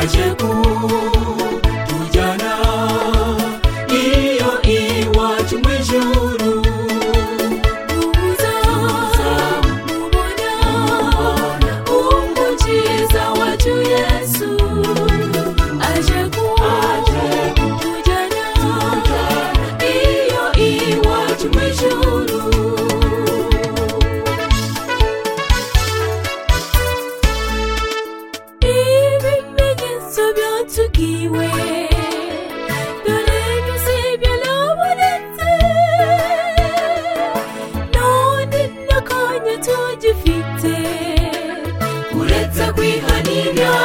aje kutujyana iyo iwacu mu ijuru. Tuzamubona umukiza wacu Yesu aje kutujyana iyo iwacu mu ijuru. Tugiwe dore nusibye labonetse none nakanya tugifite uretse kwihanira.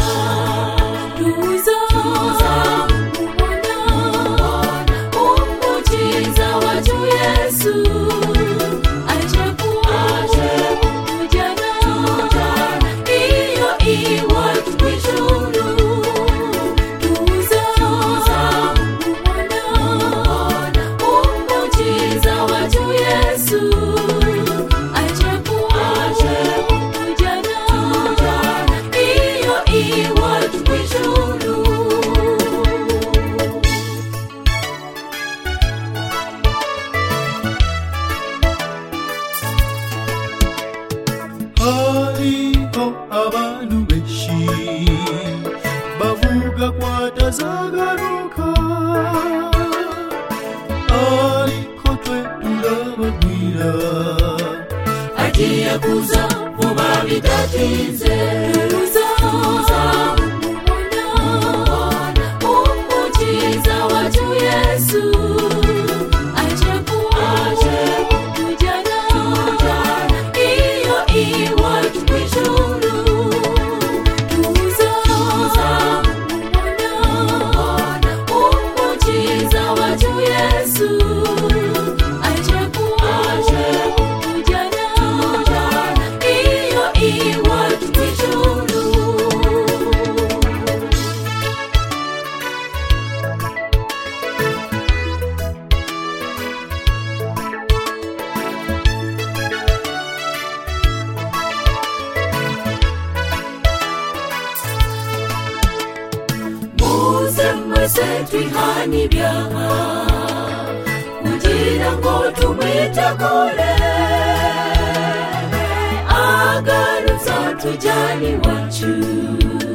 Tuzamubona umukiza wacu Yesu aje kutujyana iyo iwacu mu ijuru. Hariho abantu benshi bavuga ko atazagaruka, ariko twe turababwira agiye kuza vuba bidatinze. Tuzamubona umukiza wacu Yesu aje kutujyana iyo iwacu mu ijuru. Tuzamubona umukiza wacu Yesu aje kutujyana iyo iwacu mu ijuru. Muze mwese twihane ibyaha kugira ngo tumwitegure agarutse atujyana iwacu.